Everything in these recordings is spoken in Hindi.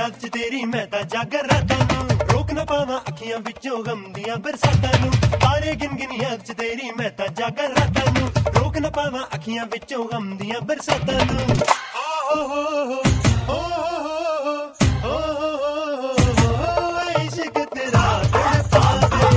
याद च तेरी मैं ता जागर रातां नूं रोक ना पावां अखियां विचों गम दियां बरसातां नूं तारे गिन गिन याद च तेरी मैं ता जागर रातां नूं रोक ना पावां अखियां विचों गम दियां बरसातां नूं ओ हो हो हो हो हो इश्क तेरा तड़पावे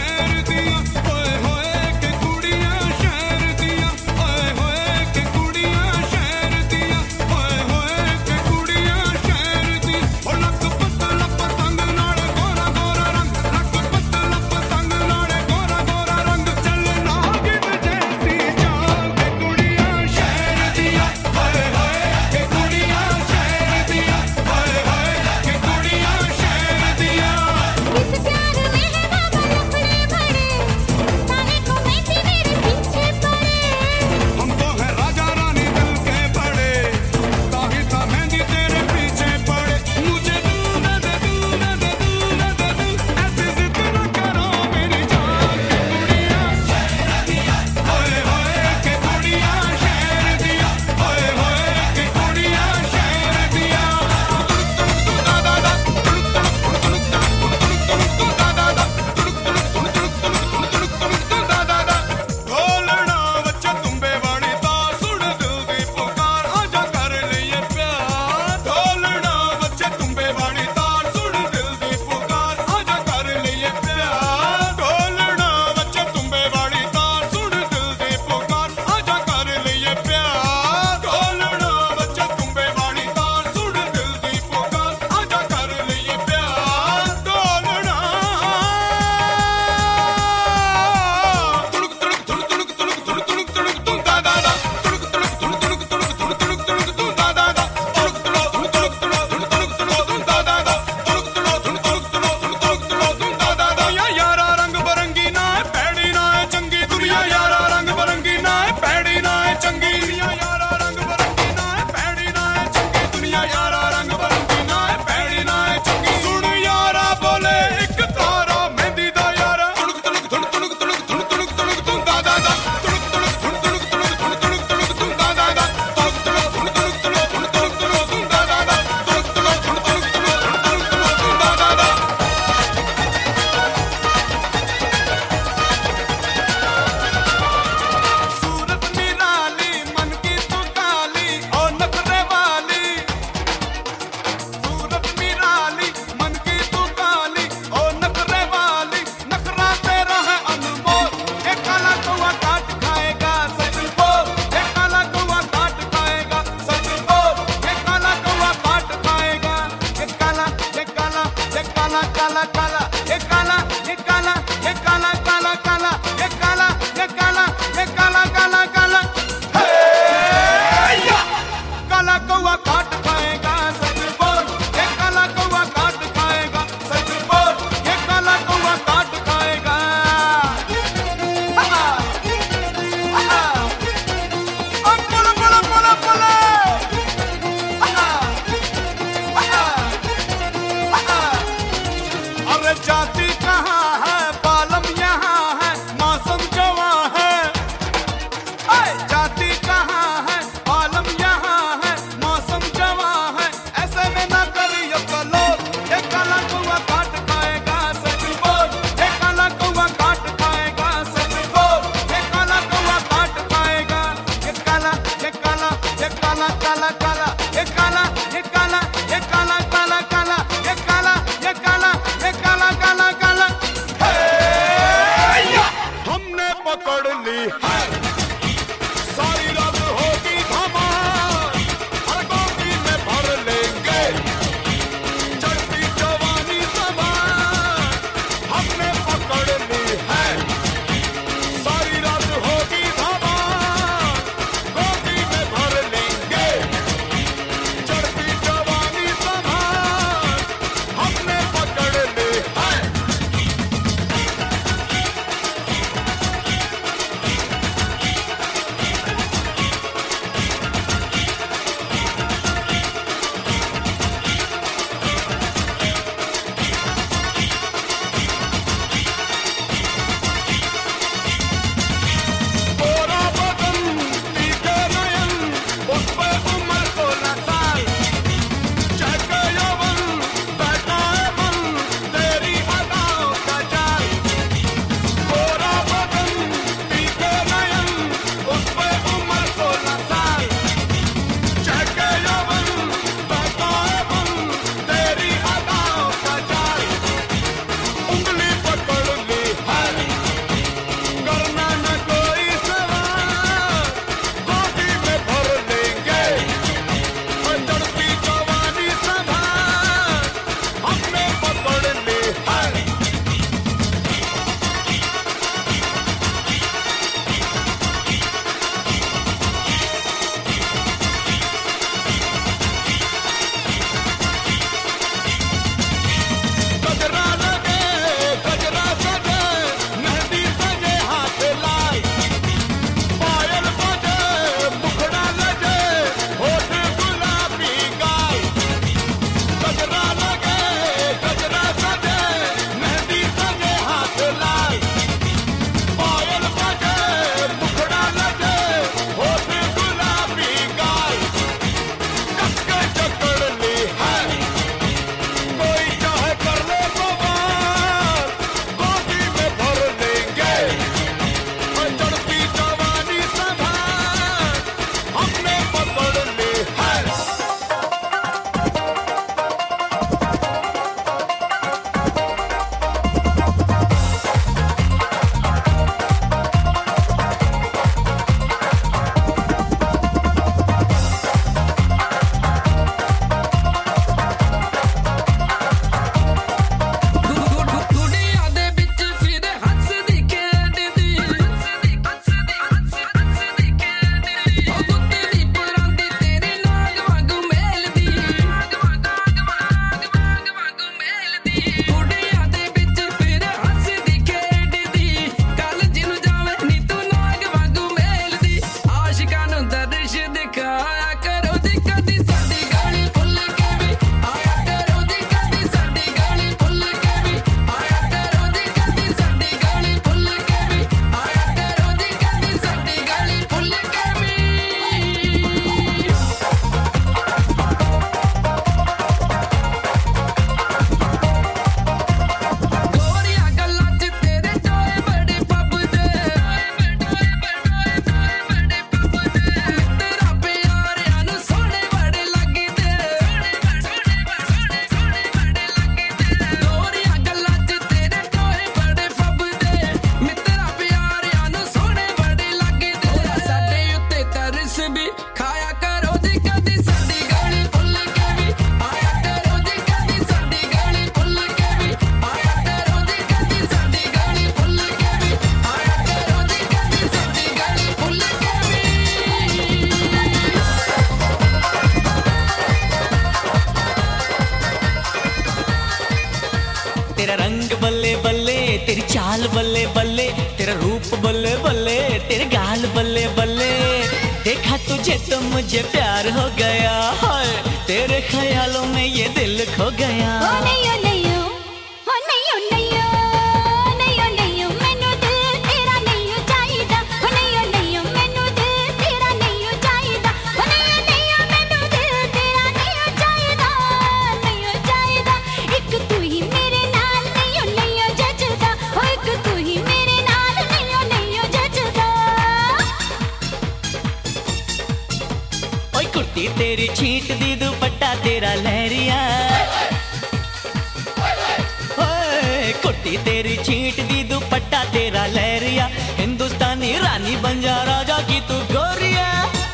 कुड़ियां काला काला ये काला ये काला ये काला काला काला ये काला ये काला ये काला काला काला हमने पकड़ ली है सारी रात होगी धमाल हर गोदी में भर लेंगे चढ़ती जवानी सवार हमने पकड़ ली है सारी रात होगी धमाल गोदी में भर लेंगे चढ़ती जवानी सवार हमने पकड़ ली है गोरा बदन तीखे नयन उस पे उम्र 16 साल चहके यौवन बैठा है मन तेरी अदाओं का जाल गोरा बदन तीखे नयन उस पे उम्र 16 साल चहके यौवन बैठा है मन तेरी अदाओं का जाल उंगली पकड़ ली है करना न कोई सवाल गोदी में भर लेंगे और चढ़ती जवानी संभाल हमने पकड़ ली है गजरा लगे गजरा सजे मेहंदी सजे हाथ लाल पायल बजे मुखड़ा लगे होठ गुलाबी गाल गजरा लगे गजरा सजे मेहंदी सजे हाथ लाल पायल बजे मुखड़ा लगे होठ गुलाबी गाल कस के जकड़ ली है कोई चाहे कर ले तो बार गोदी में भर लेंगे और चढ़ती जवानी संभाल हमने पकड़ ली है ਦੁਨੀਆ ਦੇ ਵਿੱਚ ਫਿਰ ਹੱਸਦੀ ਖੇਡਦੀ ਉਹ ਗੁੱਤਲੀ ਪਰਾਂਦੀ ਤੇਰੇ ਨਾਗ ਵਾਂਗੂ ਮੇਲਦੀ ਦੁਨੀਆ ਦੇ ਵਿੱਚ ਫਿਰ ਹੱਸਦੀ ਖੇਡਦੀ ਕਾਲਜ ਨੂੰ ਜਾਵੇ ਨੀ ਤੂੰ ਨਾਗ ਵਾਂਗੂ ਮੇਲਦੀ ਆਸ਼ਿਕਾਂ ਨੂੰ ਦਰਸ਼ ਦਿਖਾਇਆ ਕਰੋ ਜੀ ਕਦੀ ਸਾਡੀ ਗਾਲੀ ਭੁੱਲ ਕੇ ਵੀ ਆਇਆ ਕਰੋ ਜੀ ਕਦੀ ਸਾਡੀ ਗਾਲੀ ਭੁੱਲ ਕੇ ਵੀ ਆਇਆ ਕਰੋ ਜੀ ਕਦੀ ਸਾਡੀ ਗਾਲੀ ਭੁੱਲ ਕੇ ਵੀ ਆਇਆ ਕਰੋ ਜੀ ਕਦੀ ਸਾਡੀ ਗਾਲੀ ਭੁੱਲ ਕੇ ਵੀ ਗੋਰੀਆਂ ਗੱਲਾਂ 'ਚ ਤੇਰੇ ਟੋਏ ਬੜੇ ਫੱਬਦੇ ਮਿੱਤਰਾਂ ਪਿਆਰਿਆਂ ਨੂੰ ਸੋਹਣੇ ਬੜੇ ਲੱਗਦੇ ਗੋਰੀਆਂ ਗੱਲਾਂ 'ਚ ਤੇਰੇ ਟੋਏ ਬੜੇ ਫੱਬਦੇ ਮਿੱਤਰਾਂ ਪਿਆਰਿਆਂ ਨੂੰ ਸੋਹਣੇ ਬੜੇ ਲੱਗਦੇ ਸਾਡੇ ਉੱਤੇ ਤਰਸ ਵੀ ਖਾਇਆ ਕਰੋ ਜੀ ਕਦੀ ਸਾਡੀ ਗਾਲੀ ਭੁੱਲ ਕੇ ਵੀ ਆਇਆ ਕਰੋ ਜੀ ਕਦੀ ਸਾਡੀ ਗਾਲੀ ਭੁੱਲ ਕੇ ਵੀ ਆਇਆ ਕਰੋ ਜੀ ਕਦੀ ਸਾਡੀ ਗਾਲੀ ਭੁੱਲ ਕੇ ਵੀ ਆਇਆ ਕਰੋ ਜੀ ਕਦੀ ਸਾਡੀ ਗਾਲੀ ਭੁੱਲ ਕੇ ਵੀ तेरा रंग बल्ले बल्ले तेरी चाल बल्ले बल्ले तेरा रूप बल्ले बल्ले तेरे गाल बल्ले बल्ले देखा तुझे तो मुझे प्यार हो गया हाय तेरे ख्यालों में ये दिल खो गया ओ नहीं ओ नहीं ओ नहीं ओ नहीं ओ नहीं ओ नहीं ओ मैनू दिल तेरा नहीं ओ चाहिदा ओ नहीं ओ नहीं ओ मैनू दिल तेरा नहीं ओ चाहिदा ओ नहीं ओ नहीं ओ मैनू दिल तेरा नहीं ओ चाहिदा एक तू ही मेरे नाल नहीं ओ जचदा ओ एक तू ही मेरे नाल नहीं ओ जचदा ओ ओए कुर्ती तेरी छींट दी दुपट्टा तेरा लहरिया ओए कुर्ती तेरी छींट दी दुपट्टा तेरा लहरिया हिंदुस्तानी रानी बन जा राजा की तू गोरिया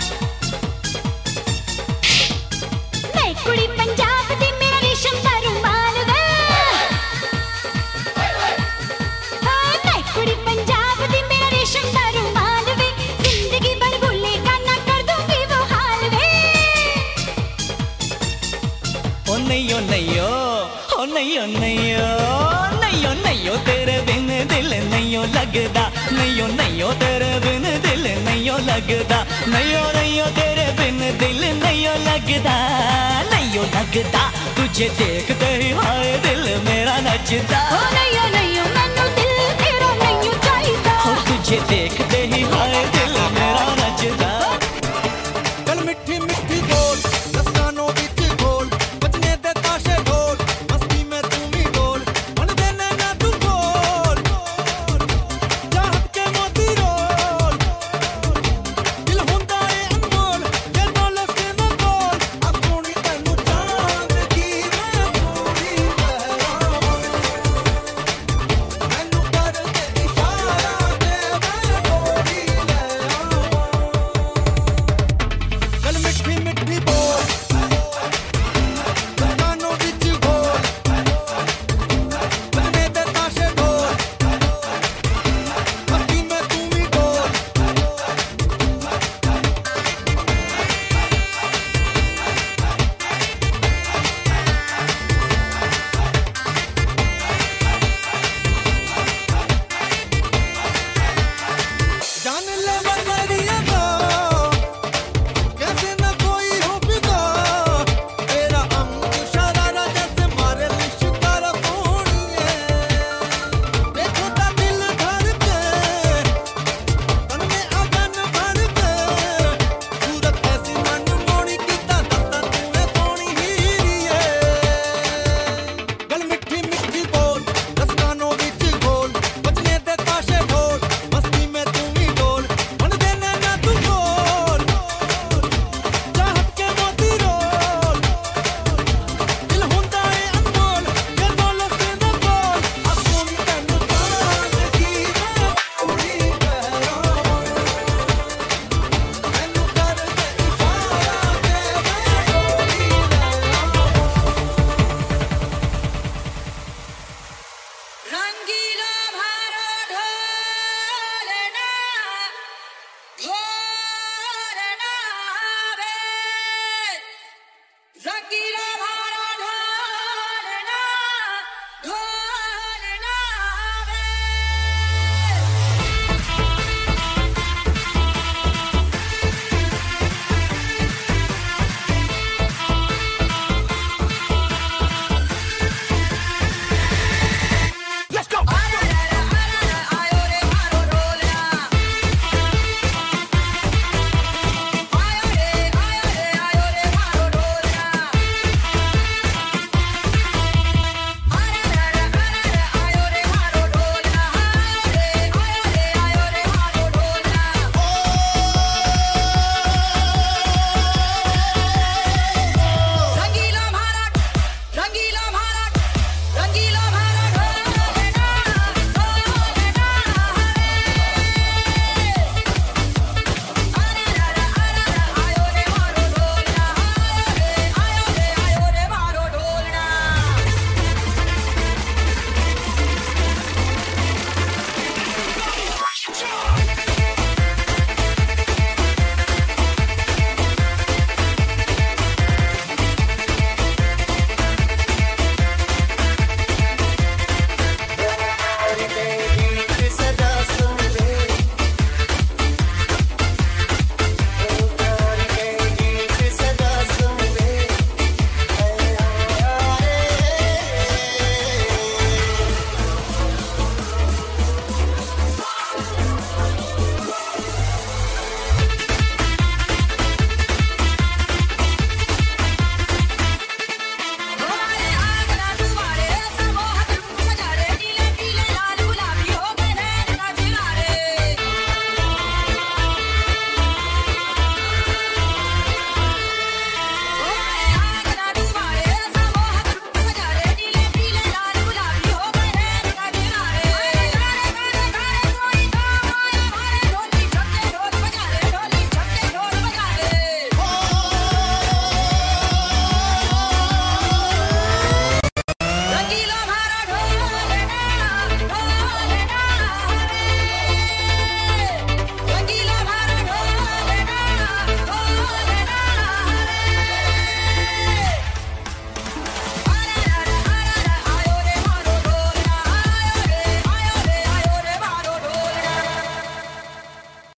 मैं कुड़ी पंजाब दी मेरा रेशम दा रुमाल वे मैं कुड़ी पंजाब दी मेरा रेशम दा रुमाल वे जिंदगी भर भूलेगा ना कर दूंगी वो हाल वे ओ नहीं ओ नहीं ओ नहीं ओ नहीं ओ नहीं ओ नहीं ओ तेरे बिन दिल नहीं ओ लगदा नहीं ओ नहीं ओ तेरे बिन दिल नहीं ओ लगदा नहीं ओ तेरे बिन दिल नहीं ओ लगदा नहीं ओ लगदा तुझे देखते ही हाय दिल मेरा नचदा ओ नहीं मैनू दिल तेरा नहीं चाहिदा हो तुझे देखते ही हाय दिल मेरा नचदा कल मिठी मिठी